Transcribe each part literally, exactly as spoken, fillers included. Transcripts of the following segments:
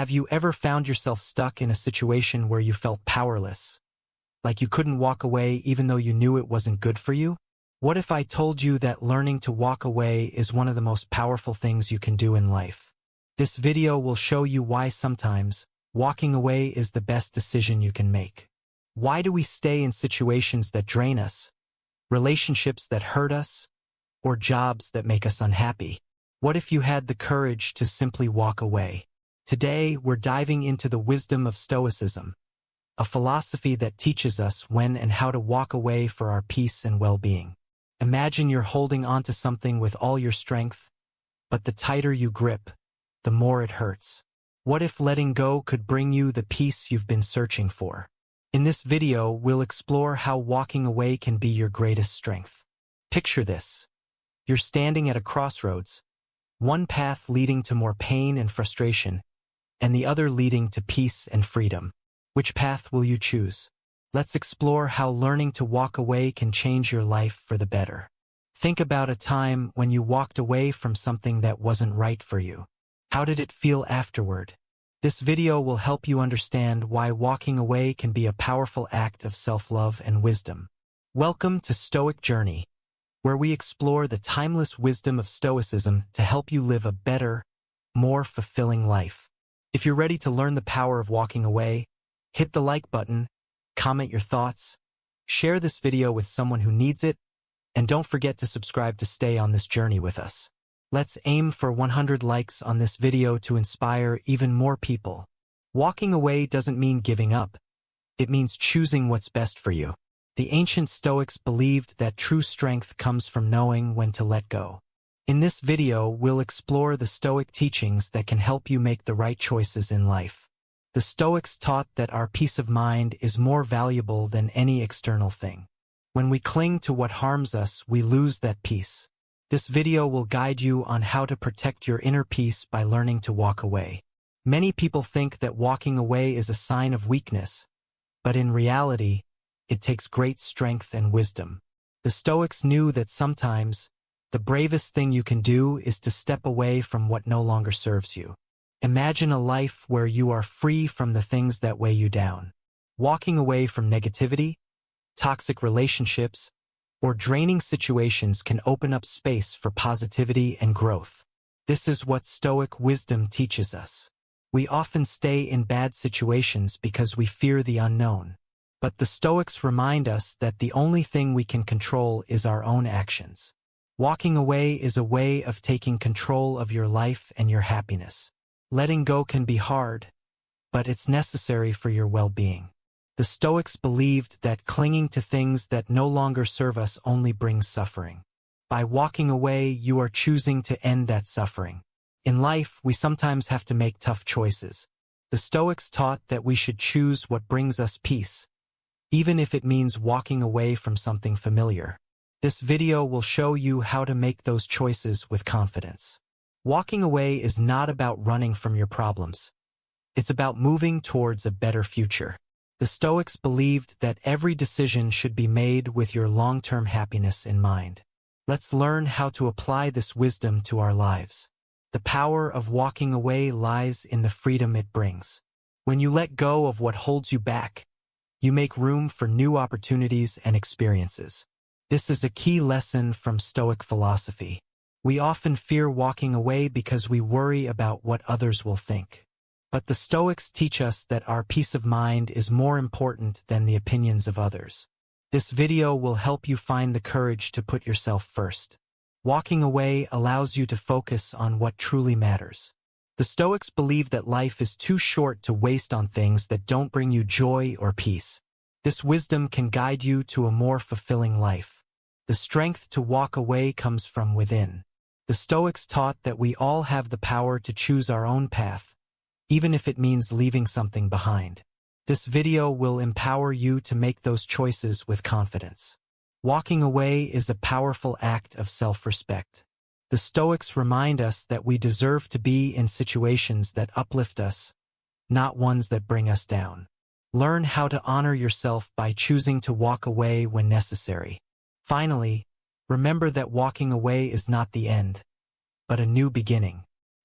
Have you ever found yourself stuck in a situation where you felt powerless? Like you couldn't walk away even though you knew it wasn't good for you? What if I told you that learning to walk away is one of the most powerful things you can do in life? This video will show you why sometimes walking away is the best decision you can make. Why do we stay in situations that drain us, relationships that hurt us, or jobs that make us unhappy? What if you had the courage to simply walk away? Today, we're diving into the wisdom of Stoicism, a philosophy that teaches us when and how to walk away for our peace and well-being. Imagine you're holding onto something with all your strength, but the tighter you grip, the more it hurts. What if letting go could bring you the peace you've been searching for? In this video, we'll explore how walking away can be your greatest strength. Picture this. You're standing at a crossroads, one path leading to more pain and frustration, and the other leading to peace and freedom. Which path will you choose? Let's explore how learning to walk away can change your life for the better. Think about a time when you walked away from something that wasn't right for you. How did it feel afterward? This video will help you understand why walking away can be a powerful act of self-love and wisdom. Welcome to Stoic Journey, where we explore the timeless wisdom of Stoicism to help you live a better, more fulfilling life. If you're ready to learn the power of walking away, hit the like button, comment your thoughts, share this video with someone who needs it, and don't forget to subscribe to stay on this journey with us. Let's aim for one hundred likes on this video to inspire even more people. Walking away doesn't mean giving up. It means choosing what's best for you. The ancient Stoics believed that true strength comes from knowing when to let go. In this video, we'll explore the Stoic teachings that can help you make the right choices in life. The Stoics taught that our peace of mind is more valuable than any external thing. When we cling to what harms us, we lose that peace. This video will guide you on how to protect your inner peace by learning to walk away. Many people think that walking away is a sign of weakness, but in reality, it takes great strength and wisdom. The Stoics knew that sometimes, the bravest thing you can do is to step away from what no longer serves you. Imagine a life where you are free from the things that weigh you down. Walking away from negativity, toxic relationships, or draining situations can open up space for positivity and growth. This is what Stoic wisdom teaches us. We often stay in bad situations because we fear the unknown. But the Stoics remind us that the only thing we can control is our own actions. Walking away is a way of taking control of your life and your happiness. Letting go can be hard, but it's necessary for your well-being. The Stoics believed that clinging to things that no longer serve us only brings suffering. By walking away, you are choosing to end that suffering. In life, we sometimes have to make tough choices. The Stoics taught that we should choose what brings us peace, even if it means walking away from something familiar. This video will show you how to make those choices with confidence. Walking away is not about running from your problems. It's about moving towards a better future. The Stoics believed that every decision should be made with your long-term happiness in mind. Let's learn how to apply this wisdom to our lives. The power of walking away lies in the freedom it brings. When you let go of what holds you back, you make room for new opportunities and experiences. This is a key lesson from Stoic philosophy. We often fear walking away because we worry about what others will think. But the Stoics teach us that our peace of mind is more important than the opinions of others. This video will help you find the courage to put yourself first. Walking away allows you to focus on what truly matters. The Stoics believe that life is too short to waste on things that don't bring you joy or peace. This wisdom can guide you to a more fulfilling life. The strength to walk away comes from within. The Stoics taught that we all have the power to choose our own path, even if it means leaving something behind. This video will empower you to make those choices with confidence. Walking away is a powerful act of self-respect. The Stoics remind us that we deserve to be in situations that uplift us, not ones that bring us down. Learn how to honor yourself by choosing to walk away when necessary. Finally, remember that walking away is not the end, but a new beginning.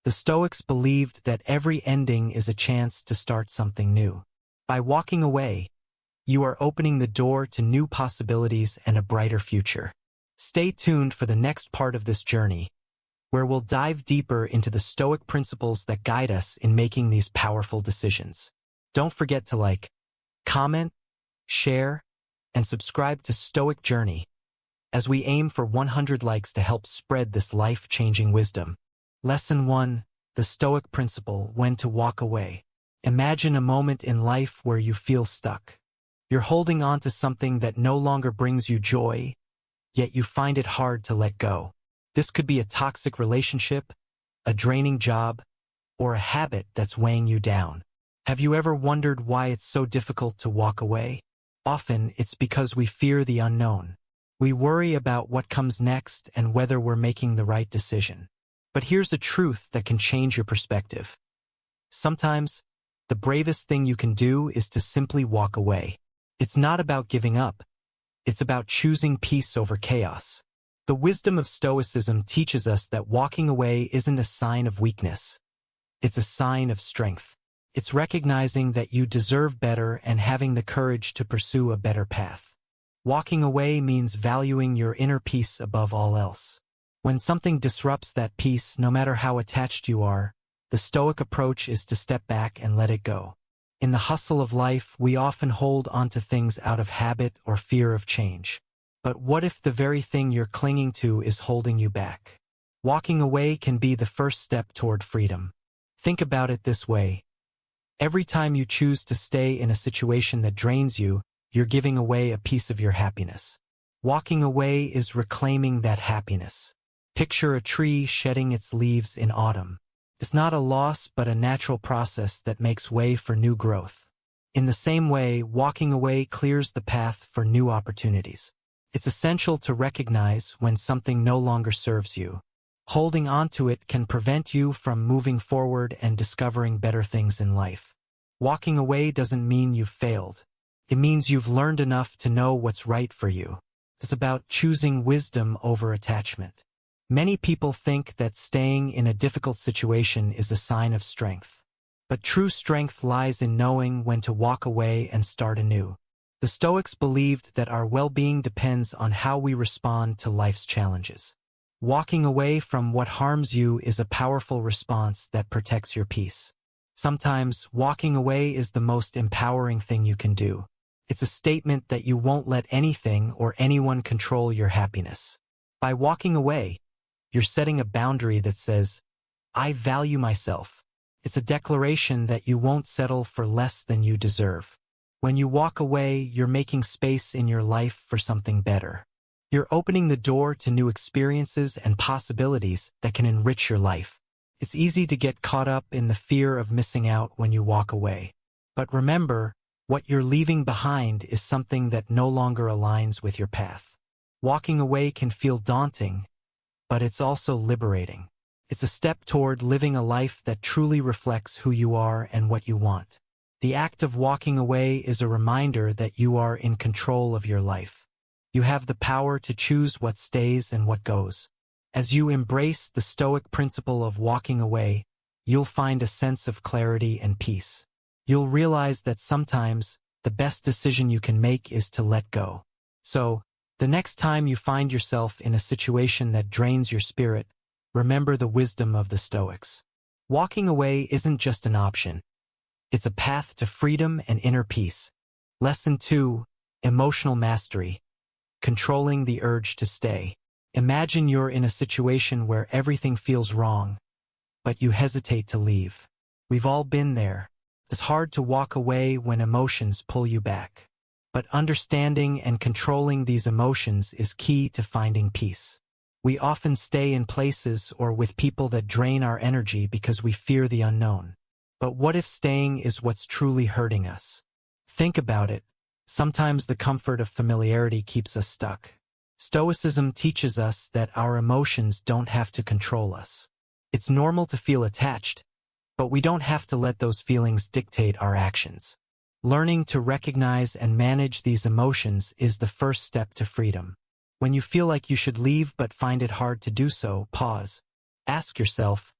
The Stoics believed that every ending is a chance to start something new. By walking away, you are opening the door to new possibilities and a brighter future. Stay tuned for the next part of this journey, where we'll dive deeper into the Stoic principles that guide us in making these powerful decisions. Don't forget to like, comment, share, and subscribe to Stoic Journey, as we aim for one hundred likes to help spread this life-changing wisdom. Lesson one. The Stoic Principle: When to Walk Away. Imagine a moment in life where you feel stuck. You're holding on to something that no longer brings you joy, yet you find it hard to let go. This could be a toxic relationship, a draining job, or a habit that's weighing you down. Have you ever wondered why it's so difficult to walk away? Often, it's because we fear the unknown. We worry about what comes next and whether we're making the right decision. But here's a truth that can change your perspective. Sometimes, the bravest thing you can do is to simply walk away. It's not about giving up. It's about choosing peace over chaos. The wisdom of Stoicism teaches us that walking away isn't a sign of weakness. It's a sign of strength. It's recognizing that you deserve better and having the courage to pursue a better path. Walking away means valuing your inner peace above all else. When something disrupts that peace, no matter how attached you are, the Stoic approach is to step back and let it go. In the hustle of life, we often hold onto things out of habit or fear of change. But what if the very thing you're clinging to is holding you back? Walking away can be the first step toward freedom. Think about it this way. Every time you choose to stay in a situation that drains you, you're giving away a piece of your happiness. Walking away is reclaiming that happiness. Picture a tree shedding its leaves in autumn. It's not a loss but a natural process that makes way for new growth. In the same way, walking away clears the path for new opportunities. It's essential to recognize when something no longer serves you. Holding on to it can prevent you from moving forward and discovering better things in life. Walking away doesn't mean you've failed. It means you've learned enough to know what's right for you. It's about choosing wisdom over attachment. Many people think that staying in a difficult situation is a sign of strength. But true strength lies in knowing when to walk away and start anew. The Stoics believed that our well-being depends on how we respond to life's challenges. Walking away from what harms you is a powerful response that protects your peace. Sometimes, walking away is the most empowering thing you can do. It's a statement that you won't let anything or anyone control your happiness. By walking away, you're setting a boundary that says, I value myself. It's a declaration that you won't settle for less than you deserve. When you walk away, you're making space in your life for something better. You're opening the door to new experiences and possibilities that can enrich your life. It's easy to get caught up in the fear of missing out when you walk away. But remember, what you're leaving behind is something that no longer aligns with your path. Walking away can feel daunting, but it's also liberating. It's a step toward living a life that truly reflects who you are and what you want. The act of walking away is a reminder that you are in control of your life. You have the power to choose what stays and what goes. As you embrace the Stoic principle of walking away, you'll find a sense of clarity and peace. You'll realize that sometimes the best decision you can make is to let go. So, the next time you find yourself in a situation that drains your spirit, remember the wisdom of the Stoics. Walking away isn't just an option. It's a path to freedom and inner peace. Lesson two. Emotional mastery. Controlling the urge to stay. Imagine you're in a situation where everything feels wrong, but you hesitate to leave. We've all been there. It's hard to walk away when emotions pull you back. But understanding and controlling these emotions is key to finding peace. We often stay in places or with people that drain our energy because we fear the unknown. But what if staying is what's truly hurting us? Think about it. Sometimes the comfort of familiarity keeps us stuck. Stoicism teaches us that our emotions don't have to control us. It's normal to feel attached, but we don't have to let those feelings dictate our actions. Learning to recognize and manage these emotions is the first step to freedom. When you feel like you should leave but find it hard to do so, pause. Ask yourself,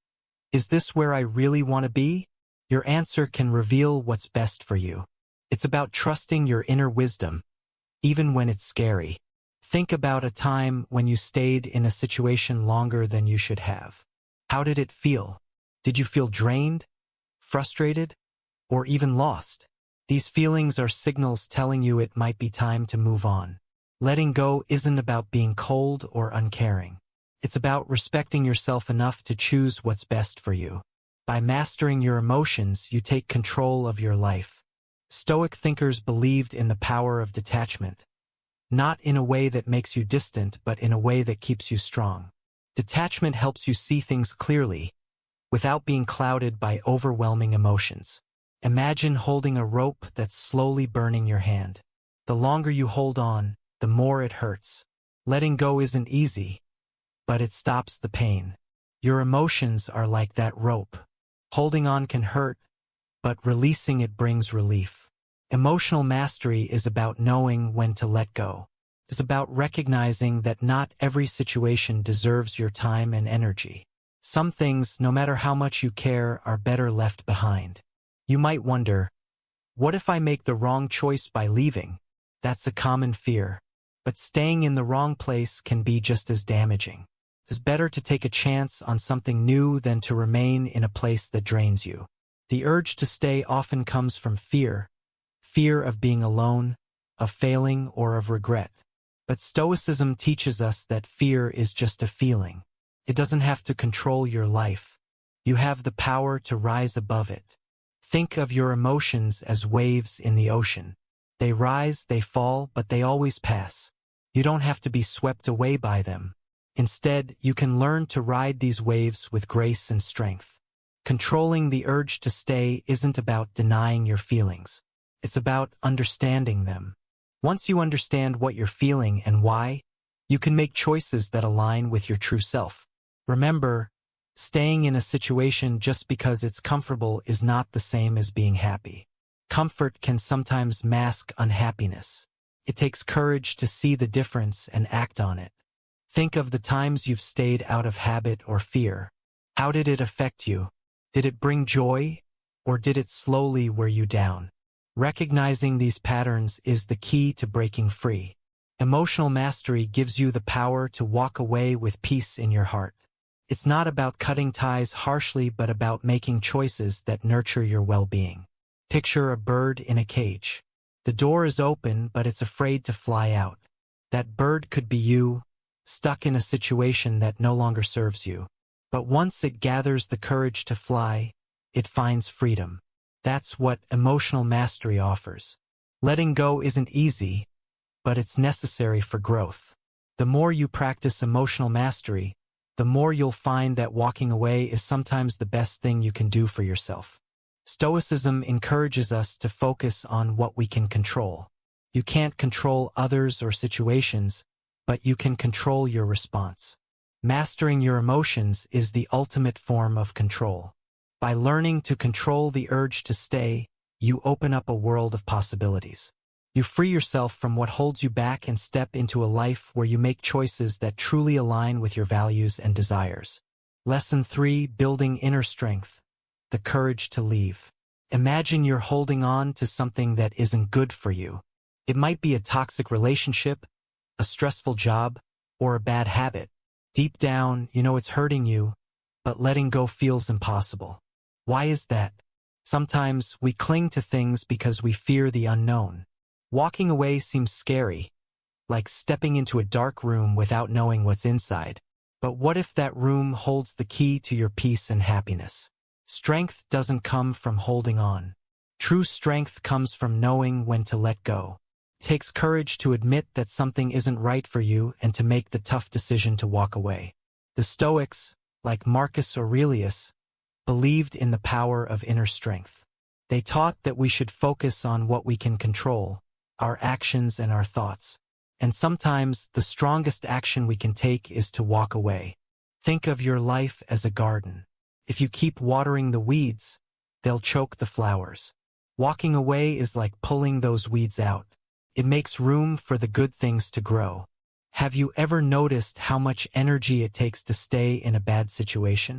Is this where I really want to be? Your answer can reveal what's best for you. It's about trusting your inner wisdom, even when it's scary. Think about a time when you stayed in a situation longer than you should have. How did it feel? Did you feel drained, frustrated, or even lost? These feelings are signals telling you it might be time to move on. Letting go isn't about being cold or uncaring. It's about respecting yourself enough to choose what's best for you. By mastering your emotions, you take control of your life. Stoic thinkers believed in the power of detachment. Not in a way that makes you distant, but in a way that keeps you strong. Detachment helps you see things clearly, without being clouded by overwhelming emotions. Imagine holding a rope that's slowly burning your hand. The longer you hold on, the more it hurts. Letting go isn't easy, but it stops the pain. Your emotions are like that rope. Holding on can hurt, but releasing it brings relief. Emotional mastery is about knowing when to let go. It's about recognizing that not every situation deserves your time and energy. Some things, no matter how much you care, are better left behind. You might wonder, what if I make the wrong choice by leaving? That's a common fear. But staying in the wrong place can be just as damaging. It's better to take a chance on something new than to remain in a place that drains you. The urge to stay often comes from fear. Fear of being alone, of failing, or of regret. But Stoicism teaches us that fear is just a feeling. It doesn't have to control your life. You have the power to rise above it. Think of your emotions as waves in the ocean. They rise, they fall, but they always pass. You don't have to be swept away by them. Instead, you can learn to ride these waves with grace and strength. Controlling the urge to stay isn't about denying your feelings. It's about understanding them. Once you understand what you're feeling and why, you can make choices that align with your true self. Remember, staying in a situation just because it's comfortable is not the same as being happy. Comfort can sometimes mask unhappiness. It takes courage to see the difference and act on it. Think of the times you've stayed out of habit or fear. How did it affect you? Did it bring joy, or did it slowly wear you down? Recognizing these patterns is the key to breaking free. Emotional mastery gives you the power to walk away with peace in your heart. It's not about cutting ties harshly, but about making choices that nurture your well-being. Picture a bird in a cage. The door is open, but it's afraid to fly out. That bird could be you, stuck in a situation that no longer serves you. But once it gathers the courage to fly, it finds freedom. That's what emotional mastery offers. Letting go isn't easy, but it's necessary for growth. The more you practice emotional mastery, the more you'll find that walking away is sometimes the best thing you can do for yourself. Stoicism encourages us to focus on what we can control. You can't control others or situations, but you can control your response. Mastering your emotions is the ultimate form of control. By learning to control the urge to stay, you open up a world of possibilities. You free yourself from what holds you back and step into a life where you make choices that truly align with your values and desires. Lesson three, building inner strength. The courage to leave. Imagine you're holding on to something that isn't good for you. It might be a toxic relationship, a stressful job, or a bad habit. Deep down, you know it's hurting you, but letting go feels impossible. Why is that? Sometimes we cling to things because we fear the unknown. Walking away seems scary, like stepping into a dark room without knowing what's inside. But what if that room holds the key to your peace and happiness? Strength doesn't come from holding on. True strength comes from knowing when to let go. It takes courage to admit that something isn't right for you and to make the tough decision to walk away. The Stoics, like Marcus Aurelius, believed in the power of inner strength. They taught that we should focus on what we can control, our actions and our thoughts. And sometimes the strongest action we can take is to walk away. Think of your life as a garden. If you keep watering the weeds, they'll choke the flowers. Walking away is like pulling those weeds out. It makes room for the good things to grow. Have you ever noticed how much energy it takes to stay in a bad situation?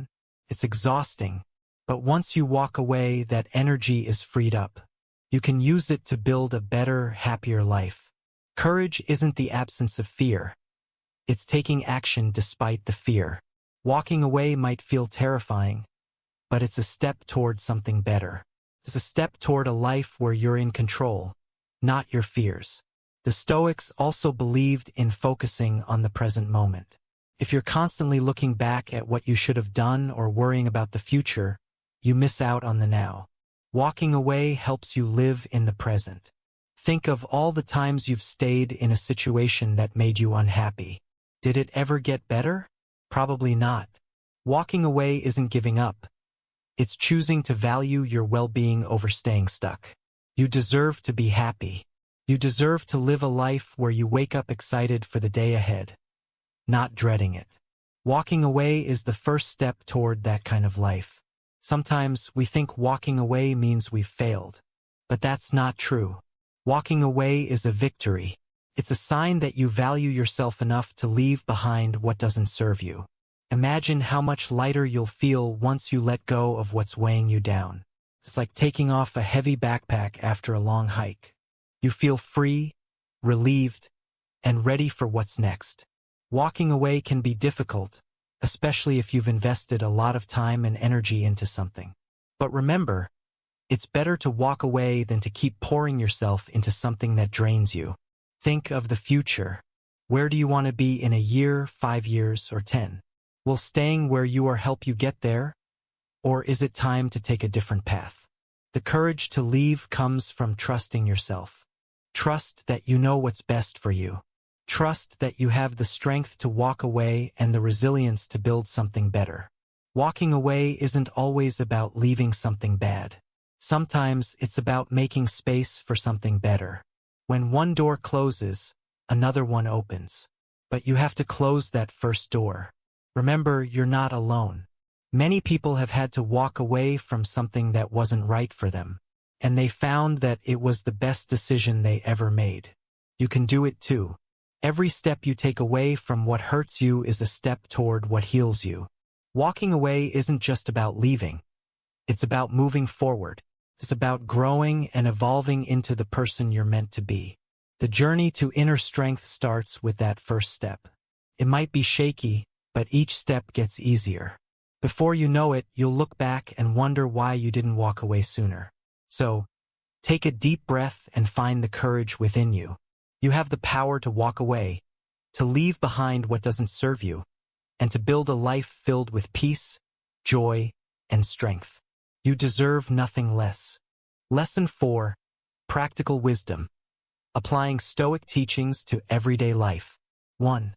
It's exhausting, but once you walk away, that energy is freed up. You can use it to build a better, happier life. Courage isn't the absence of fear. It's taking action despite the fear. Walking away might feel terrifying, but it's a step toward something better. It's a step toward a life where you're in control, not your fears. The Stoics also believed in focusing on the present moment. If you're constantly looking back at what you should have done or worrying about the future, you miss out on the now. Walking away helps you live in the present. Think of all the times you've stayed in a situation that made you unhappy. Did it ever get better? Probably not. Walking away isn't giving up. It's choosing to value your well-being over staying stuck. You deserve to be happy. You deserve to live a life where you wake up excited for the day ahead, not dreading it. Walking away is the first step toward that kind of life. Sometimes we think walking away means we've failed, but that's not true. Walking away is a victory. It's a sign that you value yourself enough to leave behind what doesn't serve you. Imagine how much lighter you'll feel once you let go of what's weighing you down. It's like taking off a heavy backpack after a long hike. You feel free, relieved, and ready for what's next. Walking away can be difficult, especially if you've invested a lot of time and energy into something. But remember, it's better to walk away than to keep pouring yourself into something that drains you. Think of the future. Where do you want to be in a year, five years, or ten? Will staying where you are help you get there? Or is it time to take a different path? The courage to leave comes from trusting yourself. Trust that you know what's best for you. Trust that you have the strength to walk away and the resilience to build something better. Walking away isn't always about leaving something bad. Sometimes it's about making space for something better. When one door closes, another one opens. But you have to close that first door. Remember, you're not alone. Many people have had to walk away from something that wasn't right for them, and they found that it was the best decision they ever made. You can do it too. Every step you take away from what hurts you is a step toward what heals you. Walking away isn't just about leaving. It's about moving forward. It's about growing and evolving into the person you're meant to be. The journey to inner strength starts with that first step. It might be shaky, but each step gets easier. Before you know it, you'll look back and wonder why you didn't walk away sooner. So, take a deep breath and find the courage within you. You have the power to walk away, to leave behind what doesn't serve you, and to build a life filled with peace, joy, and strength. You deserve nothing less. Lesson four. Practical wisdom. Applying Stoic teachings to everyday life. one.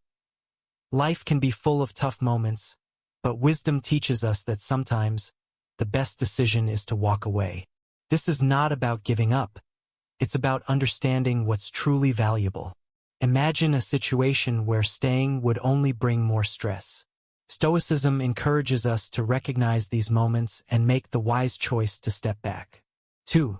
Life can be full of tough moments, but wisdom teaches us that sometimes the best decision is to walk away. This is not about giving up. It's about understanding what's truly valuable. Imagine a situation where staying would only bring more stress. Stoicism encourages us to recognize these moments and make the wise choice to step back. two.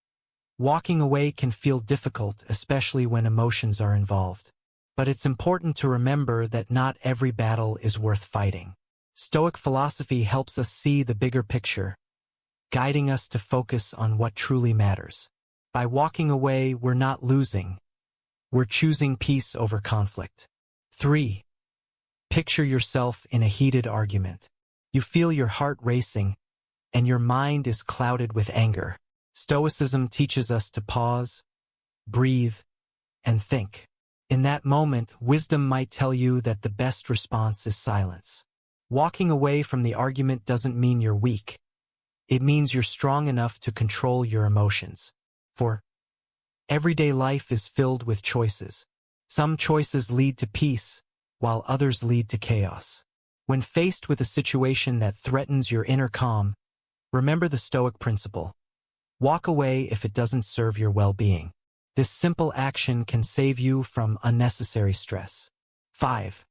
Walking away can feel difficult, especially when emotions are involved. But it's important to remember that not every battle is worth fighting. Stoic philosophy helps us see the bigger picture, guiding us to focus on what truly matters. By walking away, we're not losing. We're choosing peace over conflict. three. Picture yourself in a heated argument. You feel your heart racing, and your mind is clouded with anger. Stoicism teaches us to pause, breathe, and think. In that moment, wisdom might tell you that the best response is silence. Walking away from the argument doesn't mean you're weak. It means you're strong enough to control your emotions. For everyday life is filled with choices. Some choices lead to peace, while others lead to chaos. When faced with a situation that threatens your inner calm, remember the Stoic principle. Walk away if it doesn't serve your well-being. This simple action can save you from unnecessary stress. five.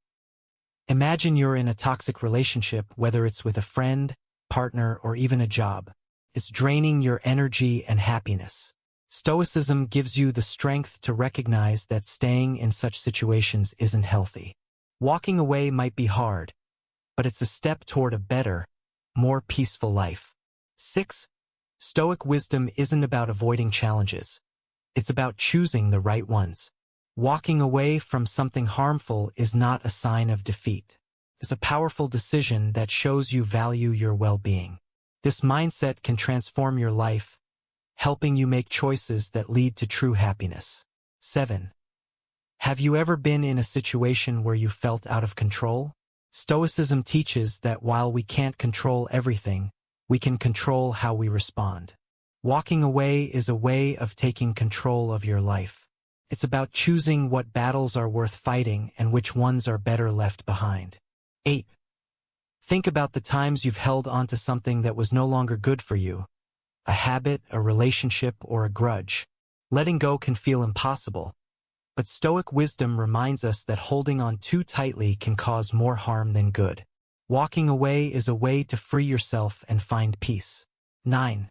Imagine you're in a toxic relationship, whether it's with a friend, partner, or even a job. It's draining your energy and happiness. Stoicism gives you the strength to recognize that staying in such situations isn't healthy. Walking away might be hard, but it's a step toward a better, more peaceful life. six. Stoic wisdom isn't about avoiding challenges. It's about choosing the right ones. Walking away from something harmful is not a sign of defeat. It's a powerful decision that shows you value your well-being. This mindset can transform your life, helping you make choices that lead to true happiness. seven. Have you ever been in a situation where you felt out of control? Stoicism teaches that while we can't control everything, we can control how we respond. Walking away is a way of taking control of your life. It's about choosing what battles are worth fighting and which ones are better left behind. eight. Think about the times you've held onto something that was no longer good for you. A habit, a relationship, or a grudge. Letting go can feel impossible, but Stoic wisdom reminds us that holding on too tightly can cause more harm than good. Walking away is a way to free yourself and find peace. nine.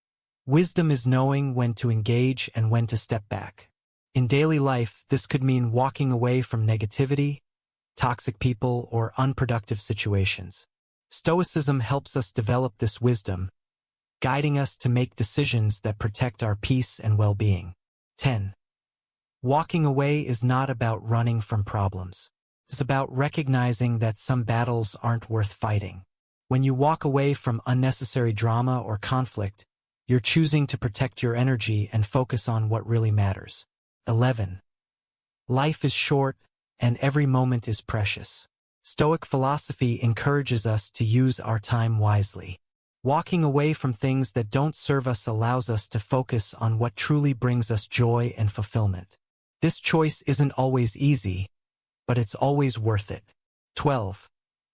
Wisdom is knowing when to engage and when to step back. In daily life, this could mean walking away from negativity, toxic people, or unproductive situations. Stoicism helps us develop this wisdom, guiding us to make decisions that protect our peace and well-being. ten. Walking away is not about running from problems. It's about recognizing that some battles aren't worth fighting. When you walk away from unnecessary drama or conflict, you're choosing to protect your energy and focus on what really matters. eleven. Life is short, and every moment is precious. Stoic philosophy encourages us to use our time wisely. Walking away from things that don't serve us allows us to focus on what truly brings us joy and fulfillment. This choice isn't always easy, but it's always worth it. twelve.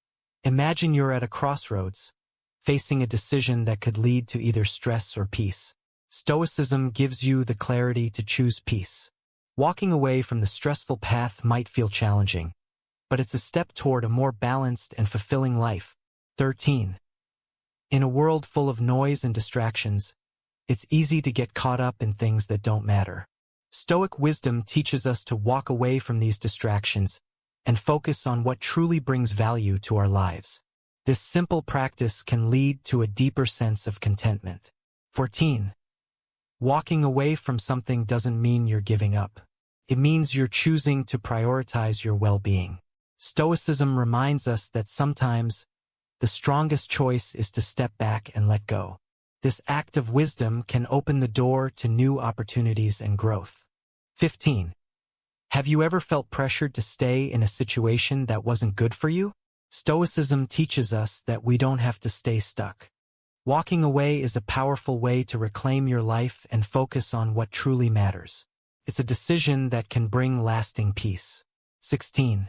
Imagine you're at a crossroads, facing a decision that could lead to either stress or peace. Stoicism gives you the clarity to choose peace. Walking away from the stressful path might feel challenging, but it's a step toward a more balanced and fulfilling life. thirteen. In a world full of noise and distractions, it's easy to get caught up in things that don't matter. Stoic wisdom teaches us to walk away from these distractions and focus on what truly brings value to our lives. This simple practice can lead to a deeper sense of contentment. fourteen. Walking away from something doesn't mean you're giving up. It means you're choosing to prioritize your well-being. Stoicism reminds us that sometimes the strongest choice is to step back and let go. This act of wisdom can open the door to new opportunities and growth. fifteen. Have you ever felt pressured to stay in a situation that wasn't good for you? Stoicism teaches us that we don't have to stay stuck. Walking away is a powerful way to reclaim your life and focus on what truly matters. It's a decision that can bring lasting peace. sixteen.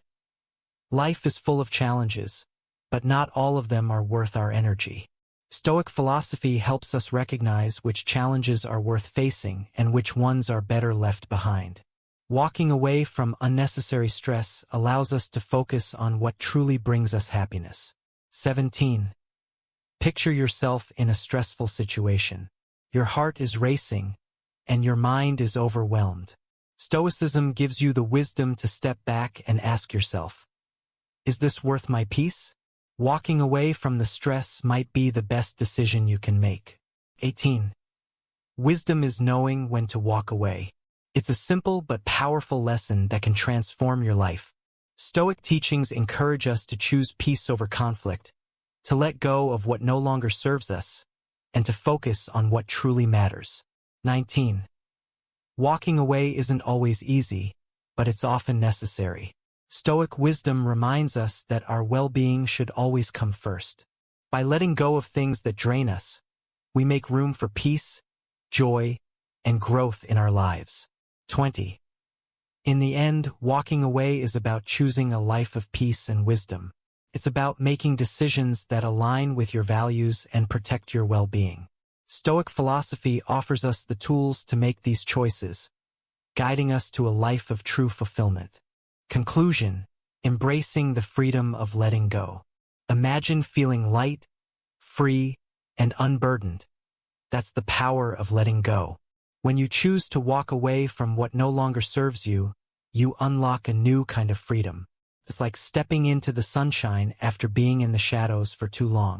Life is full of challenges, but not all of them are worth our energy. Stoic philosophy helps us recognize which challenges are worth facing and which ones are better left behind. Walking away from unnecessary stress allows us to focus on what truly brings us happiness. seventeen. Picture yourself in a stressful situation. Your heart is racing, and your mind is overwhelmed. Stoicism gives you the wisdom to step back and ask yourself, is this worth my peace? Walking away from the stress might be the best decision you can make. eighteen. Wisdom is knowing when to walk away. It's a simple but powerful lesson that can transform your life. Stoic teachings encourage us to choose peace over conflict, to let go of what no longer serves us, and to focus on what truly matters. nineteen. Walking away isn't always easy, but it's often necessary. Stoic wisdom reminds us that our well-being should always come first. By letting go of things that drain us, we make room for peace, joy, and growth in our lives. twenty. In the end, walking away is about choosing a life of peace and wisdom. It's about making decisions that align with your values and protect your well-being. Stoic philosophy offers us the tools to make these choices, guiding us to a life of true fulfillment. Conclusion: embracing the freedom of letting go. Imagine feeling light, free, and unburdened. That's the power of letting go. When you choose to walk away from what no longer serves you, you unlock a new kind of freedom. It's like stepping into the sunshine after being in the shadows for too long.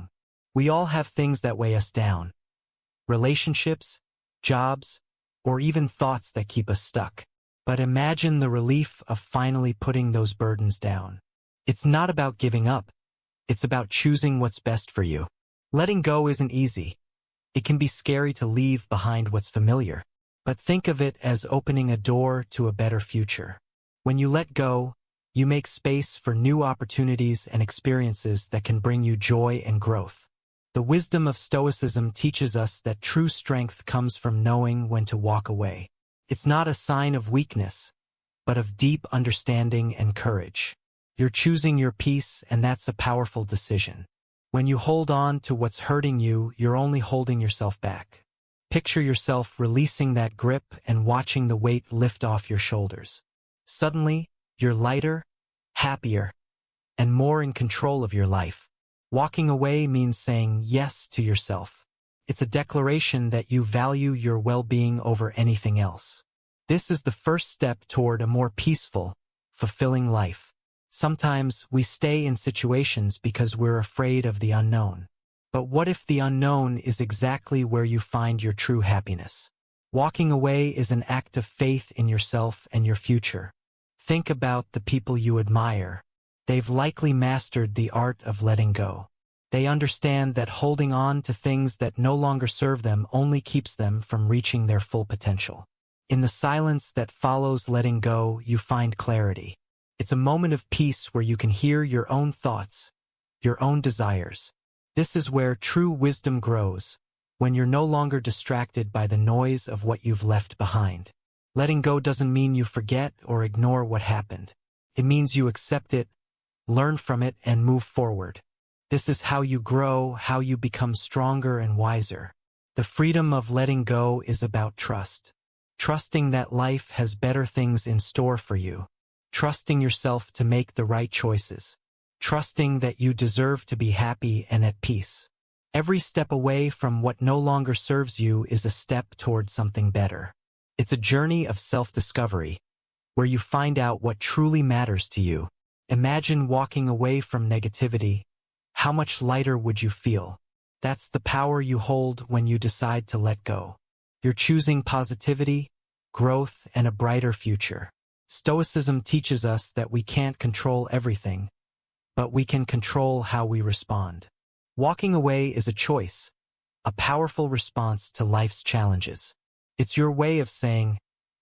We all have things that weigh us down. Relationships, jobs, or even thoughts that keep us stuck. But imagine the relief of finally putting those burdens down. It's not about giving up. It's about choosing what's best for you. Letting go isn't easy. It can be scary to leave behind what's familiar. But think of it as opening a door to a better future. When you let go, you make space for new opportunities and experiences that can bring you joy and growth. The wisdom of Stoicism teaches us that true strength comes from knowing when to walk away. It's not a sign of weakness, but of deep understanding and courage. You're choosing your peace, and that's a powerful decision. When you hold on to what's hurting you, you're only holding yourself back. Picture yourself releasing that grip and watching the weight lift off your shoulders. Suddenly, you're lighter, happier, and more in control of your life. Walking away means saying yes to yourself. It's a declaration that you value your well-being over anything else. This is the first step toward a more peaceful, fulfilling life. Sometimes we stay in situations because we're afraid of the unknown. But what if the unknown is exactly where you find your true happiness? Walking away is an act of faith in yourself and your future. Think about the people you admire. They've likely mastered the art of letting go. They understand that holding on to things that no longer serve them only keeps them from reaching their full potential. In the silence that follows letting go, you find clarity. It's a moment of peace where you can hear your own thoughts, your own desires. This is where true wisdom grows, when you're no longer distracted by the noise of what you've left behind. Letting go doesn't mean you forget or ignore what happened. It means you accept it, learn from it, and move forward. This is how you grow, how you become stronger and wiser. The freedom of letting go is about trust. Trusting that life has better things in store for you. Trusting yourself to make the right choices. Trusting that you deserve to be happy and at peace. Every step away from what no longer serves you is a step toward something better. It's a journey of self-discovery, where you find out what truly matters to you. Imagine walking away from negativity. How much lighter would you feel? That's the power you hold when you decide to let go. You're choosing positivity, growth, and a brighter future. Stoicism teaches us that we can't control everything, but we can control how we respond. Walking away is a choice, a powerful response to life's challenges. It's your way of saying,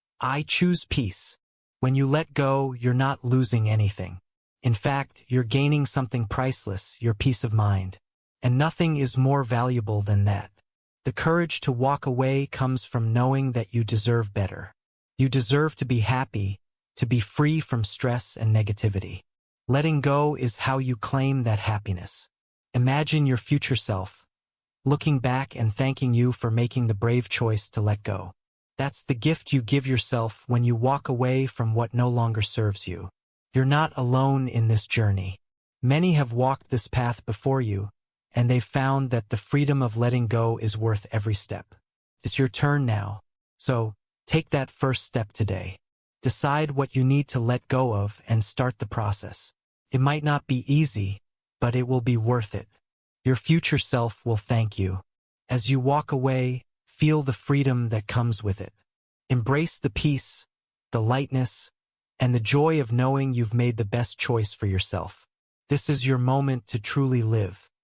I choose peace. When you let go, you're not losing anything. In fact, you're gaining something priceless, your peace of mind. And nothing is more valuable than that. The courage to walk away comes from knowing that you deserve better. You deserve to be happy, to be free from stress and negativity. Letting go is how you claim that happiness. Imagine your future self, looking back and thanking you for making the brave choice to let go. That's the gift you give yourself when you walk away from what no longer serves you. You're not alone in this journey. Many have walked this path before you, and they've found that the freedom of letting go is worth every step. It's your turn now, so take that first step today. Decide what you need to let go of and start the process. It might not be easy, but it will be worth it. Your future self will thank you. As you walk away, feel the freedom that comes with it. Embrace the peace, the lightness, and the joy of knowing you've made the best choice for yourself. This is your moment to truly live.